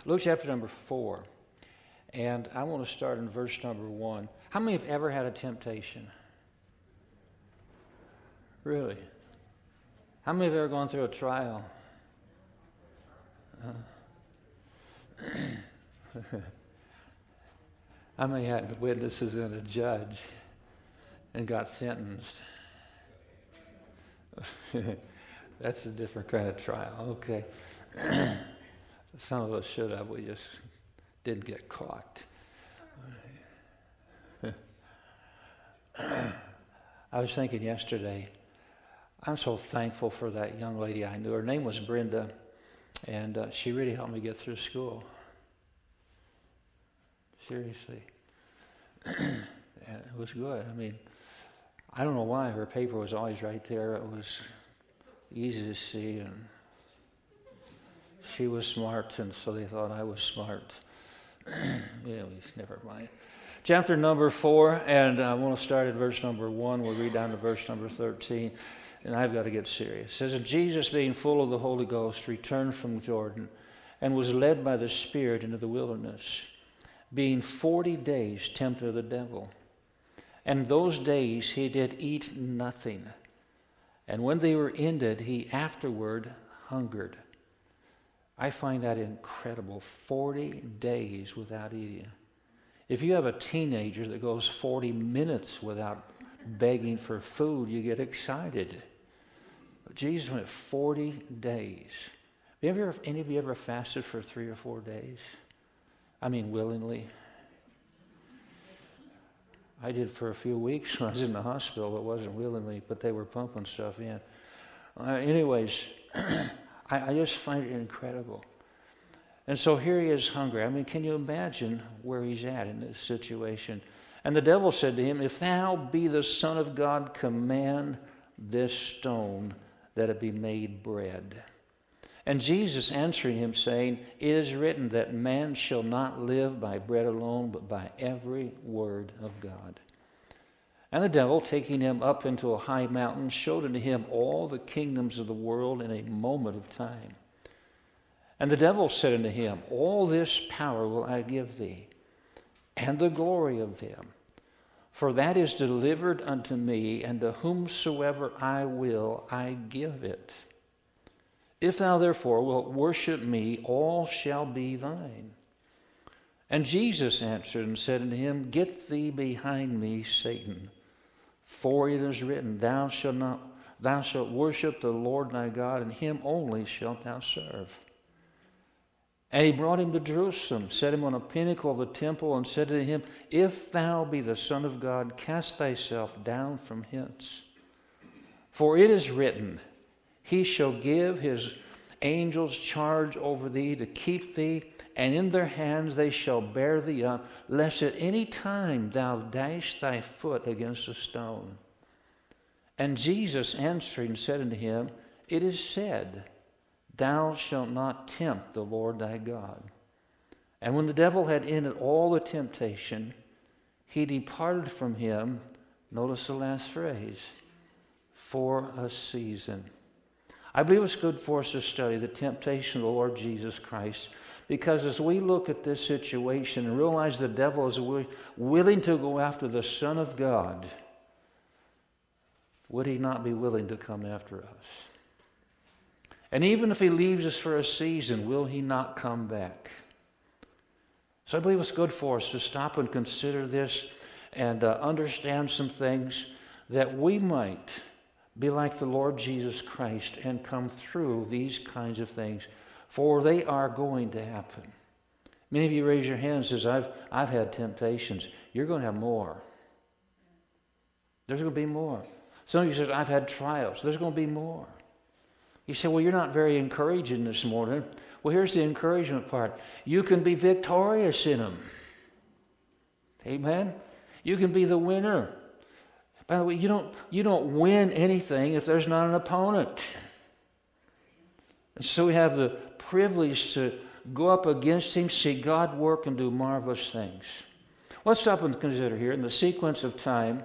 Luke chapter number 4. And I want to start in verse number 1. How many have ever had a temptation? Really? How many have ever gone through a trial? How many had witnesses and a judge and got sentenced? That's a different kind of trial. Okay. Some of us should have. We just didn't get caught. I was thinking yesterday, I'm so thankful for that young lady I knew. Her name was Brenda, and she really helped me get through school. Seriously. It was good. I mean, I don't know why. Her paper was always right there. It was easy to see, and she was smart, and so they thought I was smart. Anyways, never mind. Chapter number 4, and I want to start at verse number 1. We'll read down to verse number 13, and I've got to get serious. It says, "And Jesus, being full of the Holy Ghost, returned from Jordan, and was led by the Spirit into the wilderness, being 40 days tempted of the devil. And those days he did eat nothing. And when they were ended, he afterward hungered." I find that incredible. 40 days without eating. If you have a teenager that goes 40 minutes without begging for food, you get excited. But Jesus went 40 days. Have any of you ever fasted for 3 or 4 days? I mean, willingly. I did for a few weeks when I was in the hospital. It wasn't willingly, but they were pumping stuff in. Anyways, I just find it incredible. And so here he is hungry. I mean, can you imagine where he's at in this situation? And the devil said to him, "If thou be the Son of God, command this stone that it be made bread." And Jesus answering him, saying, "It is written that man shall not live by bread alone, but by every word of God." And the devil, taking him up into a high mountain, showed unto him all the kingdoms of the world in a moment of time. And the devil said unto him, "All this power will I give thee, and the glory of them. For that is delivered unto me, and to whomsoever I will, I give it. If thou therefore wilt worship me, all shall be thine." And Jesus answered and said unto him, "Get thee behind me, Satan. For it is written, Thou shalt worship the Lord thy God, and him only shalt thou serve." And he brought him to Jerusalem, set him on a pinnacle of the temple, and said to him, "If thou be the Son of God, cast thyself down from hence. For it is written, He shall give his angels charge over thee to keep thee, and in their hands they shall bear thee up, lest at any time thou dash thy foot against a stone." And Jesus answering said unto him, "It is said, Thou shalt not tempt the Lord thy God." And when the devil had ended all the temptation, he departed from him, notice the last phrase, for a season. I believe it's good for us to study the temptation of the Lord Jesus Christ, because as we look at this situation and realize the devil is willing to go after the Son of God, would he not be willing to come after us? And even if he leaves us for a season, will he not come back? So I believe it's good for us to stop and consider this and understand some things that we might be like the Lord Jesus Christ and come through these kinds of things, for they are going to happen. Many of you raise your hands and says, I've had temptations. You're going to have more. There's going to be more. Some of you says, I've had trials. There's going to be more. You say, well, you're not very encouraging this morning. Well, here's the encouragement part. You can be victorious in them. Amen? You can be the winner. By the way, you don't win anything if there's not an opponent. And so we have the privilege to go up against him, see God work and do marvelous things. Let's stop and consider here in the sequence of time,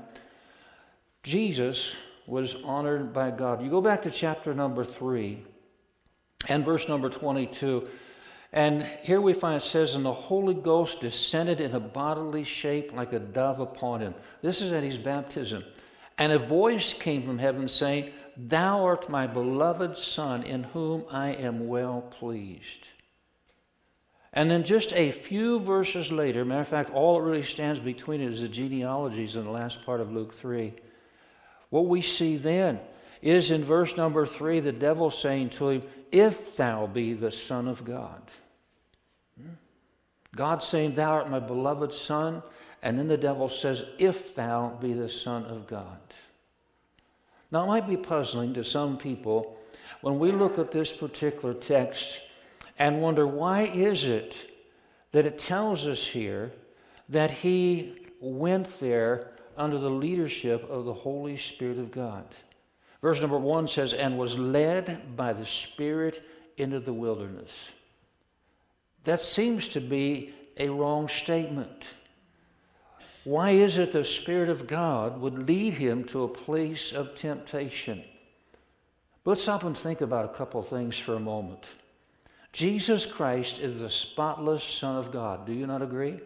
Jesus was honored by God. You go back to chapter number 3 and verse number 22, And here we find it says, and the Holy Ghost descended in a bodily shape like a dove upon him. This is at his baptism. And a voice came from heaven saying, Thou art my beloved Son, in whom I am well pleased. And then just a few verses later, matter of fact, all that really stands between it is the genealogies in the last part of Luke 3. What we see then is in verse number 3, the devil saying to him, If thou be the Son of God. God saying, Thou art my beloved Son. And then the devil says, If thou be the Son of God. Now, it might be puzzling to some people when we look at this particular text and wonder, why is it that it tells us here that he went there under the leadership of the Holy Spirit of God? Verse number 1 says, and was led by the Spirit into the wilderness. That seems to be a wrong statement. Why is it the Spirit of God would lead him to a place of temptation? But let's stop and think about a couple things for a moment. Jesus Christ is the spotless Son of God. Do you not agree?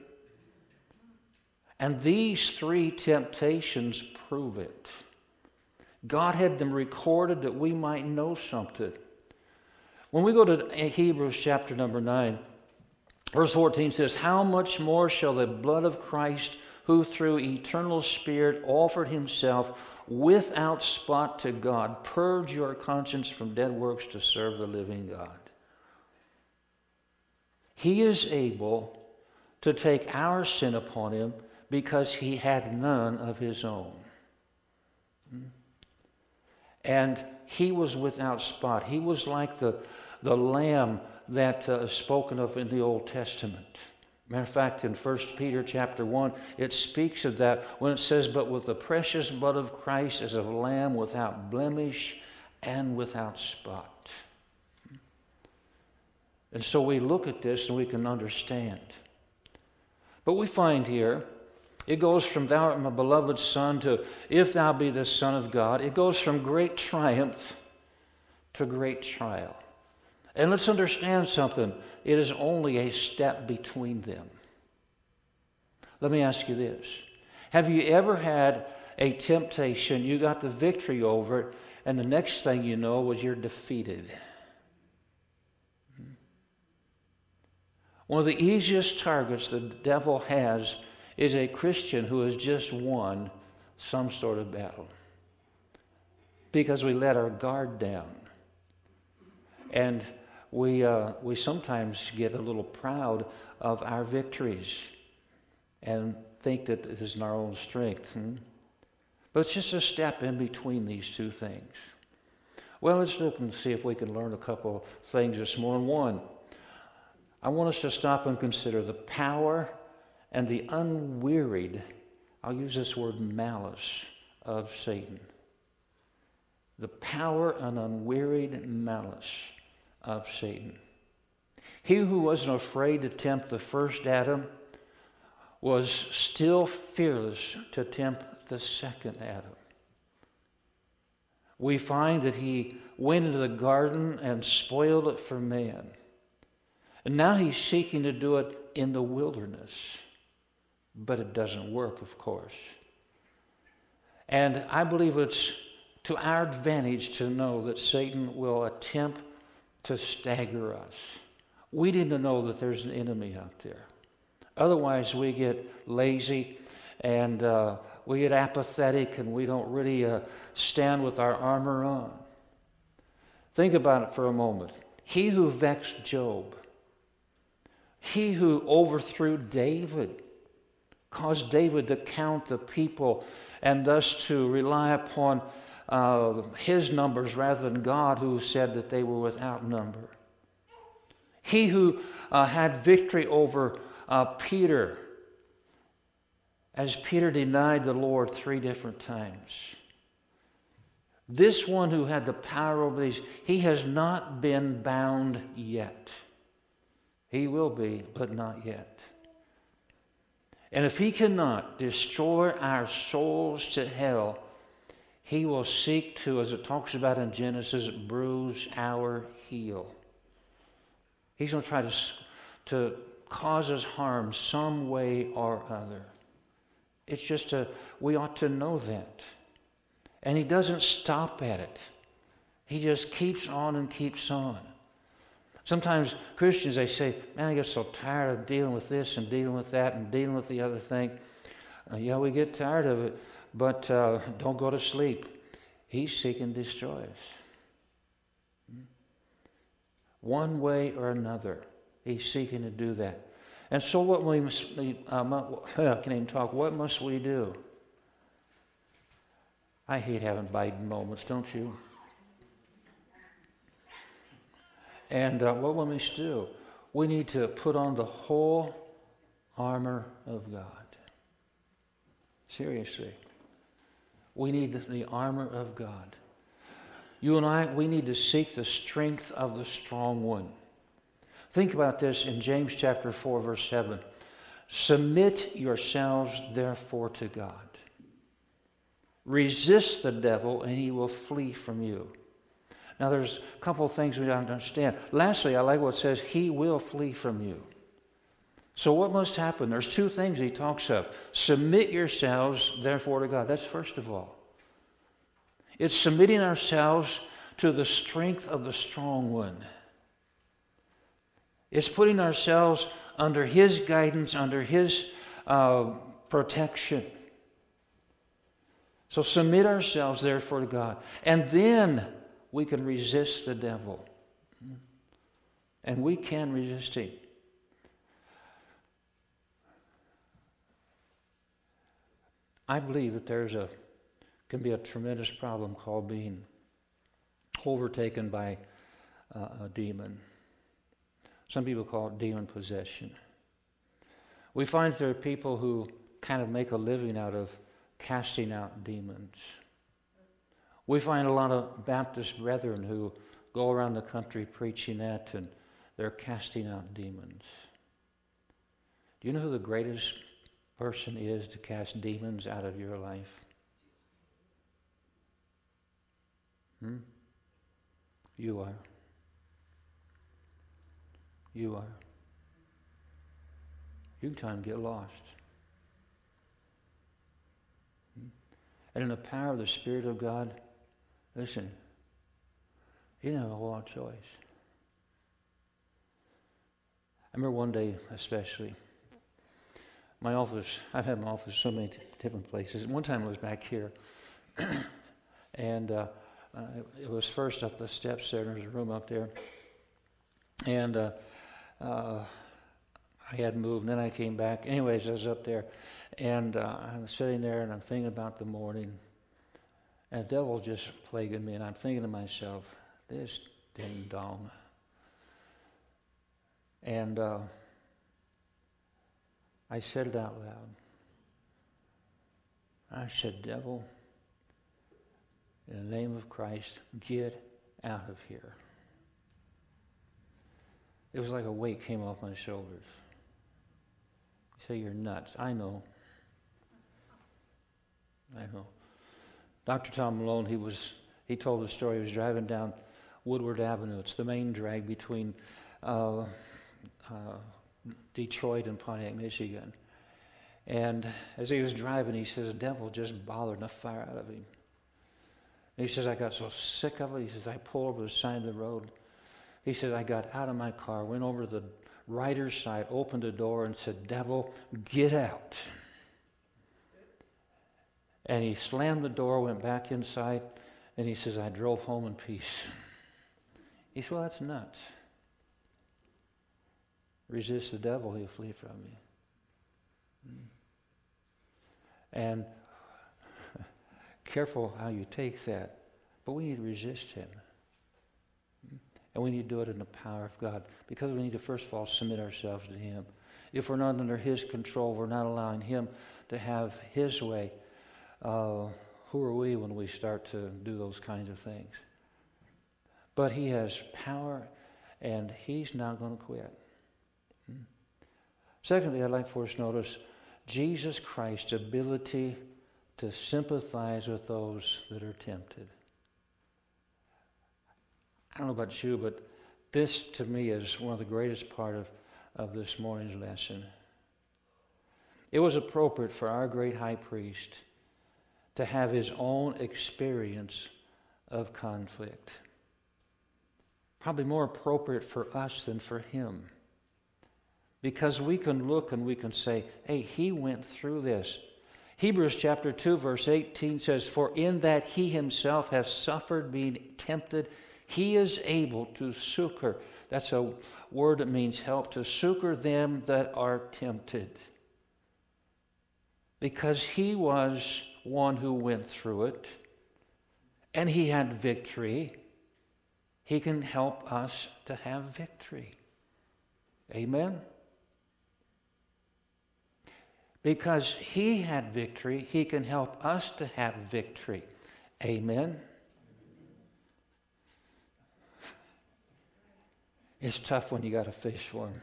And these three temptations prove it. God had them recorded that we might know something. When we go to Hebrews chapter number 9, verse 14 says, How much more shall the blood of Christ, who through eternal Spirit offered himself without spot to God, purge your conscience from dead works to serve the living God? He is able to take our sin upon him because he had none of his own. And he was without spot. He was like the lamb that is spoken of in the Old Testament. Matter of fact, in 1 Peter chapter 1, it speaks of that when it says, But with the precious blood of Christ as of a lamb without blemish and without spot. And so we look at this and we can understand. But we find here, it goes from Thou art my beloved Son to If thou be the Son of God. It goes from great triumph to great trial. And let's understand something. It is only a step between them. Let me ask you this. Have you ever had a temptation, you got the victory over it, and the next thing you know was you're defeated? One of the easiest targets the devil has is a Christian who has just won some sort of battle. Because we let our guard down. And we sometimes get a little proud of our victories and think that it is in our own strength. But it's just a step in between these two things. Well, let's look and see if we can learn a couple things this morning. One, I want us to stop and consider the power and the unwearied, I'll use this word, malice of Satan. The power and unwearied malice of Satan. He who wasn't afraid to tempt the first Adam was still fearless to tempt the second Adam. We find that he went into the garden and spoiled it for man. And now he's seeking to do it in the wilderness. But it doesn't work, of course. And I believe it's to our advantage to know that Satan will attempt to stagger us. We need to know that there's an enemy out there. Otherwise, we get lazy and we get apathetic and we don't really stand with our armor on. Think about it for a moment. He who vexed Job, he who overthrew David, caused David to count the people and thus to rely upon his numbers rather than God, who said that they were without number. He who had victory over Peter, as Peter denied the Lord 3 different times. This one who had the power over these, he has not been bound yet. He will be, but not yet. And if he cannot destroy our souls to hell, he will seek to, as it talks about in Genesis, bruise our heel. He's going to try to to cause us harm some way or other. It's just we ought to know that. And he doesn't stop at it. He just keeps on and keeps on. Sometimes Christians, they say, man, I get so tired of dealing with this and dealing with that and dealing with the other thing. Yeah, we get tired of it, but don't go to sleep. He's seeking to destroy us. One way or another, he's seeking to do that. And so what we must, I can't even talk, what must we do? I hate having Biden moments, don't you? And what we must do, we need to put on the whole armor of God. Seriously. We need the armor of God. You and I, we need to seek the strength of the strong one. Think about this in James chapter 4, verse 7. Submit yourselves, therefore, to God. Resist the devil, and he will flee from you. Now, there's a couple of things we don't understand. Lastly, I like what it says, he will flee from you. So what must happen? There's two things he talks of. Submit yourselves, therefore, to God. That's first of all. It's submitting ourselves to the strength of the strong one. It's putting ourselves under his guidance, under his protection. So submit ourselves, therefore, to God. And then we can resist the devil. And we can resist him. I believe that can be a tremendous problem called being overtaken by a demon. Some people call it demon possession. We find there are people who kind of make a living out of casting out demons. We find a lot of Baptist brethren who go around the country preaching that, and they're casting out demons. Do you know who the greatest person is to cast demons out of your life? You are. You are. You can try and get lost. And in the power of the Spirit of God, listen, you don't have a whole lot of choice. I remember one day especially, my office, I've had my office so many different places. One time it was back here, and it was first up the steps there, and there's a room up there. And I had moved, and then I came back. Anyways, I was up there, and I was sitting there, and I'm thinking about the morning, and the devil's just plaguing me, and I'm thinking to myself, this ding dong. And I said it out loud. I said, devil, in the name of Christ, get out of here. It was like a weight came off my shoulders. You say, you're nuts. I know. Dr. Tom Malone, he told the story. He was driving down Woodward Avenue. It's the main drag between Detroit and Pontiac, Michigan. And as he was driving, he says, the devil just bothered the fire out of him. And he says, I got so sick of it. He says, I pulled over the side of the road. He says, I got out of my car, went over to the rider's side, opened the door, and said, devil, get out. And he slammed the door, went back inside, and he says, I drove home in peace. He said, well, that's nuts. Resist the devil, he'll flee from you. And careful how you take that. But we need to resist him. And we need to do it in the power of God. Because we need to, first of all, submit ourselves to him. If we're not under his control, we're not allowing him to have his way, who are we when we start to do those kinds of things? But he has power, and he's not going to quit. Secondly, I'd like for us to notice Jesus Christ's ability to sympathize with those that are tempted. I don't know about you, but this to me is one of the greatest part of this morning's lesson. It was appropriate for our great high priest to have his own experience of conflict. Probably more appropriate for us than for him. Because we can look and we can say, hey, he went through this. Hebrews chapter 2, verse 18 says, for in that he himself has suffered being tempted, he is able to succor. That's a word that means help, to succor them that are tempted. Because he was one who went through it, and he had victory, he can help us to have victory. Amen? Because he had victory, he can help us to have victory. Amen? It's tough when you got a fish for him.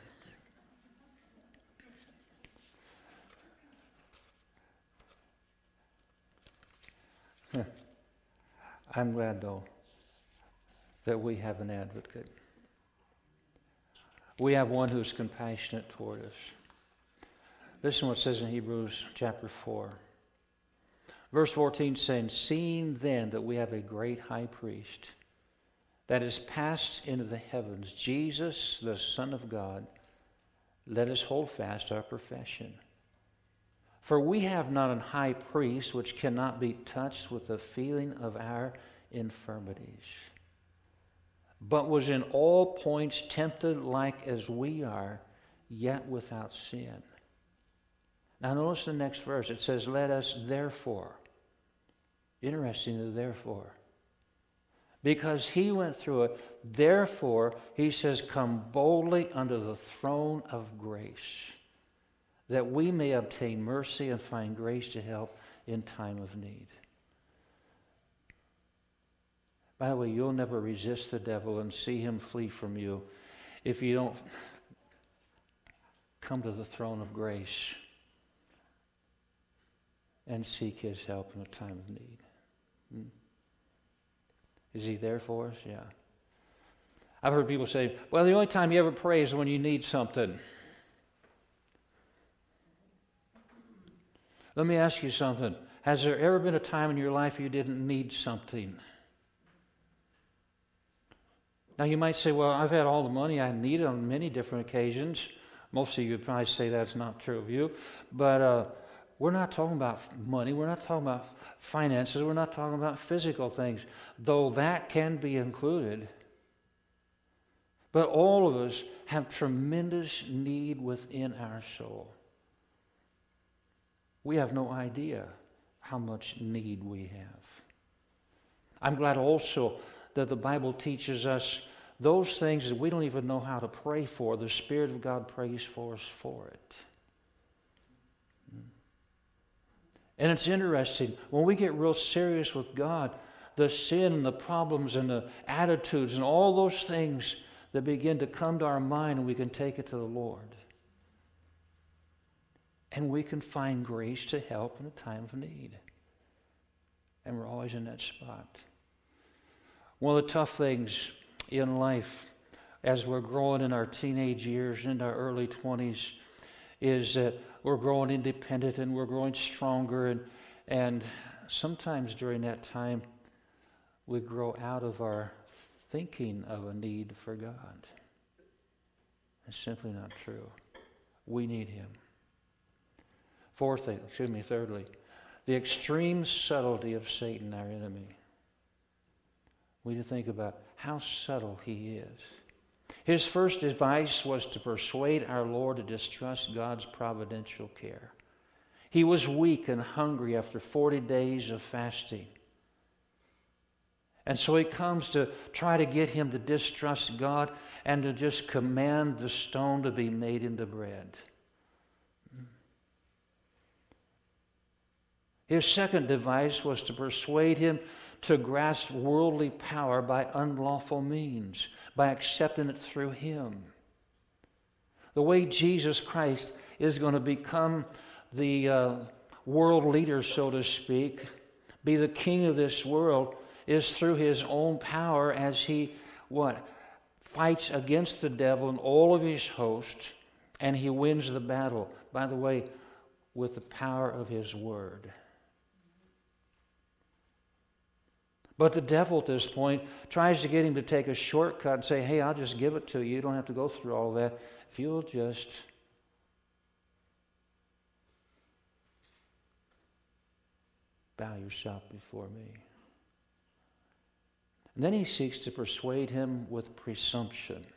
I'm glad, though, that we have an advocate. We have one who's compassionate toward us. Listen to what it says in Hebrews chapter 4. Verse 14 saying, seeing then that we have a great high priest that is passed into the heavens, Jesus, the Son of God, let us hold fast our profession. For we have not an high priest which cannot be touched with the feeling of our infirmities, but was in all points tempted like as we are, yet without sin. Now notice the next verse. It says, let us therefore. Interesting, the therefore. Because he went through it, therefore, he says, come boldly under the throne of grace, that we may obtain mercy and find grace to help in time of need. By the way, you'll never resist the devil and see him flee from you if you don't come to the throne of grace and seek his help in a time of need. Is he there for us? Yeah. I've heard people say, well, the only time you ever pray is when you need something. Let me ask you something. Has there ever been a time in your life you didn't need something? Now you might say, well, I've had all the money I needed on many different occasions. Most of you would probably say that's not true of you. But we're not talking about money. We're not talking about finances. We're not talking about physical things, though that can be included. But all of us have tremendous need within our soul. We have no idea how much need we have. I'm glad also that the Bible teaches us those things that we don't even know how to pray for. The Spirit of God prays for us for it. And it's interesting, when we get real serious with God, the sin and the problems and the attitudes and all those things that begin to come to our mind, and we can take it to the Lord. And we can find grace to help in a time of need. And we're always in that spot. One of the tough things in life as we're growing in our teenage years, in our early 20s, is that we're growing independent and we're growing stronger. And sometimes during that time, we grow out of our thinking of a need for God. It's simply not true. We need him. Thirdly, the extreme subtlety of Satan, our enemy. We need to think about how subtle he is. His first device was to persuade our Lord to distrust God's providential care. He was weak and hungry after 40 days of fasting. And so he comes to try to get him to distrust God and to just command the stone to be made into bread. His second device was to persuade him to grasp worldly power by unlawful means, by accepting it through him. The way Jesus Christ is going to become the world leader, so to speak, be the king of this world, is through his own power as he, fights against the devil and all of his hosts, And he wins the battle, by the way, with the power of his word. But the devil at this point tries to get him to take a shortcut and say, hey, I'll just give it to you. You don't have to go through all of that. If you'll just bow yourself before me. And then he seeks to persuade him with presumption.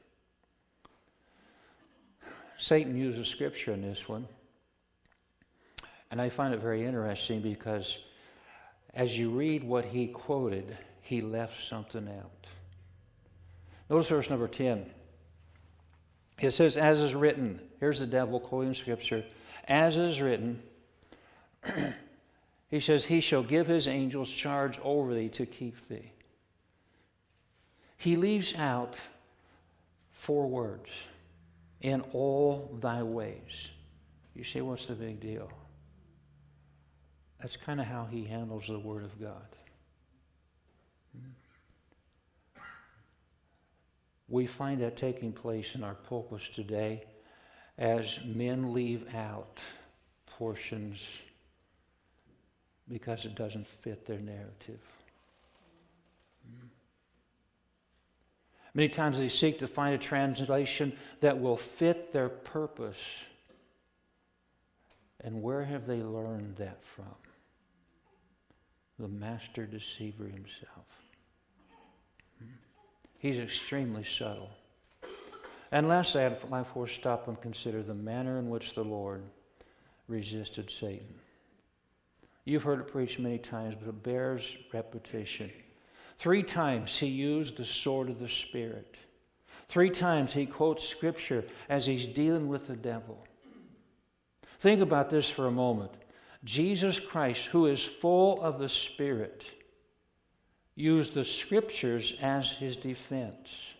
Satan uses Scripture in this one. And I find it very interesting because as you read what he quoted, he left something out. Notice verse number 10. It says, as is written. Here's the devil quoting Scripture. As is written, he says, he shall give his angels charge over thee to keep thee. He leaves out 4 words. In all thy ways. You say, what's the big deal? That's kind of how he handles the Word of God. We find that taking place in our pulpits today as men leave out portions because it doesn't fit their narrative. Many times they seek to find a translation that will fit their purpose. And where have they learned that from? The master deceiver himself. He's extremely subtle. And lastly, I'd like for us to stop and consider the manner in which the Lord resisted Satan. You've heard it preached many times, but it bears repetition. 3 times he used the sword of the Spirit. 3 times he quotes Scripture as he's dealing with the devil. Think about this for a moment. Jesus Christ, who is full of the Spirit, used the Scriptures as his defense.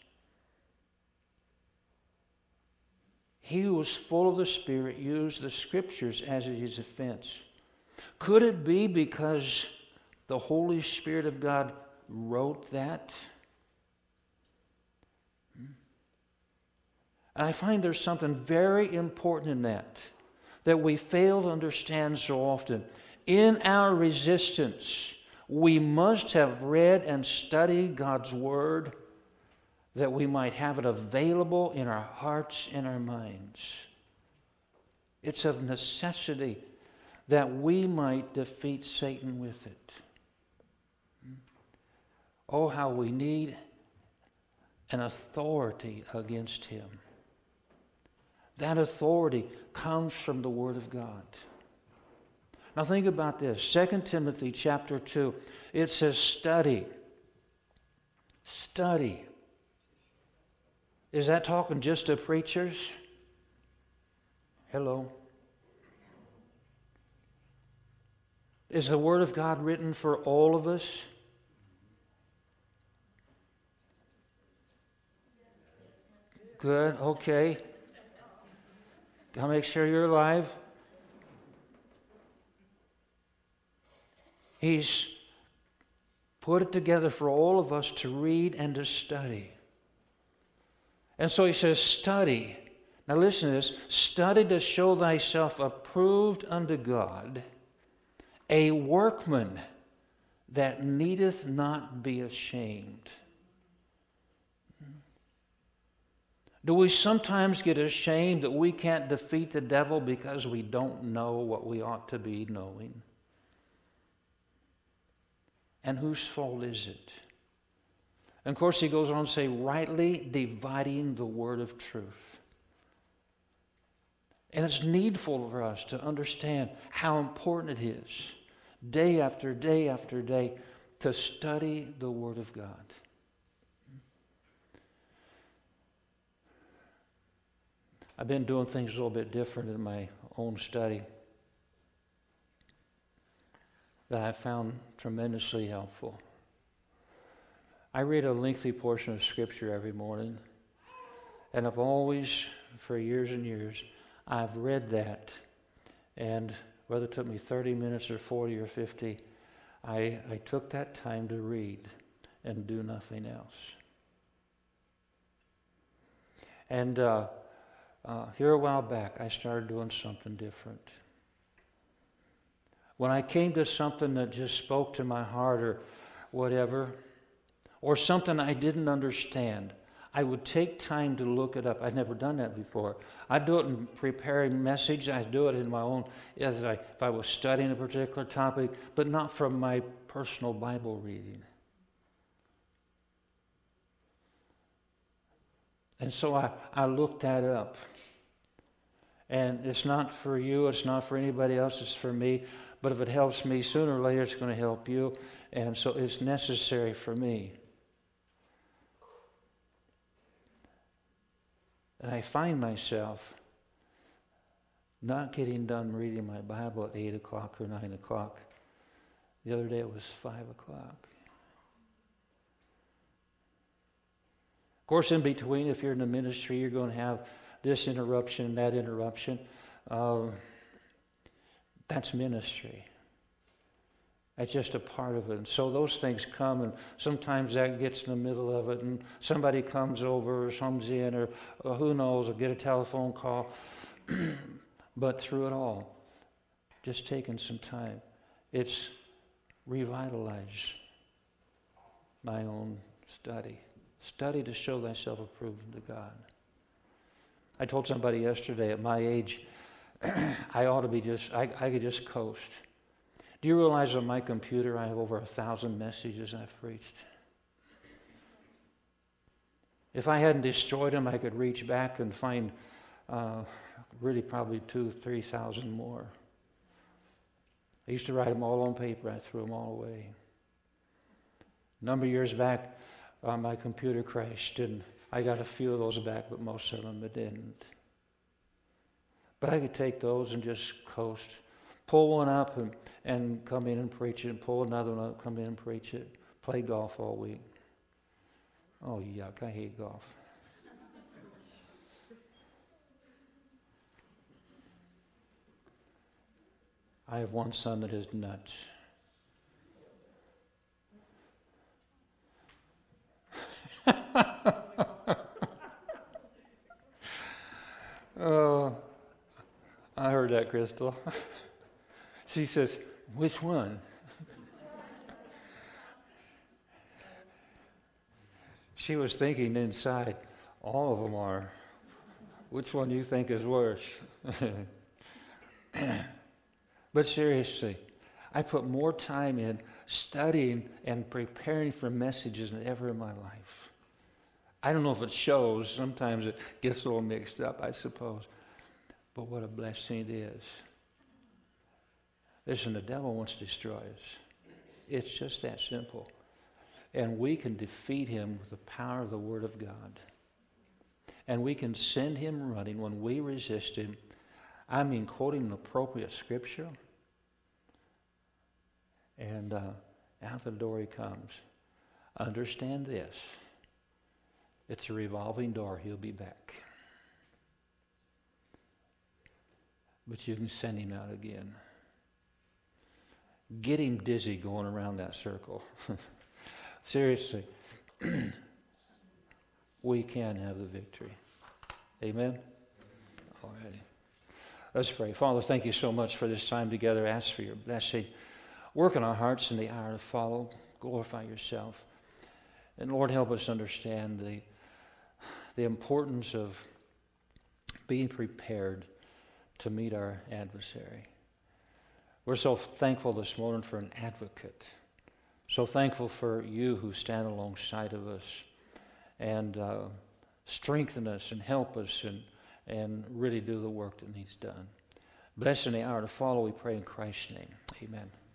He who was full of the Spirit used the Scriptures as his defense. Could it be because the Holy Spirit of God wrote that? And I find there's something very important in that we fail to understand so often. In our resistance, we must have read and studied God's Word that we might have it available in our hearts and our minds. It's of necessity that we might defeat Satan with it. Oh, how we need an authority against him. That authority comes from the Word of God. Now think about this. 2 Timothy chapter 2, it says study. Study. Is that talking just to preachers? Hello. Is the Word of God written for all of us? Good, okay. Gotta make sure you're alive. He's put it together for all of us to read and to study. And so he says, study. Now listen to this. Study to show thyself approved unto God, a workman that needeth not be ashamed. Do we sometimes get ashamed that we can't defeat the devil because we don't know what we ought to be knowing? And whose fault is it? And of course he goes on to say, rightly dividing the word of truth. And it's needful for us to understand how important it is, day after day after day, to study the Word of God. I've been doing things a little bit different in my own study that I found tremendously helpful. I read a lengthy portion of Scripture every morning, and I've always, for years and years, I've read that, and whether it took me 30 minutes or 40 or 50, I took that time to read and do nothing else. And here a while back, I started doing something different. When I came to something that just spoke to my heart or whatever, or something I didn't understand, I would take time to look it up. I'd never done that before. I'd do it in preparing message. I'd do it in my own, if I was studying a particular topic, but not from my personal Bible reading. And so I looked that up. And it's not for you, it's not for anybody else, it's for me. But if it helps me, sooner or later it's going to help you. And so it's necessary for me. And I find myself not getting done reading my Bible at 8 o'clock or 9 o'clock. The other day it was 5 o'clock. Of course, in between, if you're in the ministry, you're going to have this interruption and that interruption. That's ministry. That's just a part of it. And so those things come, and sometimes that gets in the middle of it, and somebody comes over or comes in, or who knows, or get a telephone call. But through it all, just taking some time, it's revitalized my own study. Study to show thyself approved unto God. I told somebody yesterday, at my age, I ought to be I could just coast. Do you realize on my computer I have over 1,000 messages I've preached? If I hadn't destroyed them, I could reach back and find really probably 2,000-3,000 more. I used to write them all on paper. I threw them all away. A number of years back, my computer crashed, and I got a few of those back, but most of them it didn't. But I could take those and just coast. Pull one up and come in and preach it, and pull another one up, come in and preach it. Play golf all week. Oh, yuck, I hate golf. I have one son that is nuts. Oh, I heard that, Crystal. She says, which one? She was thinking inside, all of them are. Which one do you think is worse? But seriously, I put more time in studying and preparing for messages than ever in my life. I don't know if it shows. Sometimes it gets a little mixed up, I suppose. But what a blessing it is. Listen, the devil wants to destroy us. It's just that simple. And we can defeat him with the power of the Word of God. And we can send him running when we resist him. I mean, quoting an appropriate scripture. And out the door he comes. Understand this. It's a revolving door. He'll be back. But you can send him out again. Get him dizzy going around that circle. Seriously. We can have the victory. Amen? All righty. Let's pray. Father, thank you so much for this time together. Ask for your blessing. Work in our hearts in the hour to follow. Glorify yourself. And Lord, help us understand the importance of being prepared to meet our adversary. We're so thankful this morning for an advocate. So thankful for you who stand alongside of us and strengthen us and help us and really do the work that needs done. Bless in the hour to follow, we pray in Christ's name. Amen.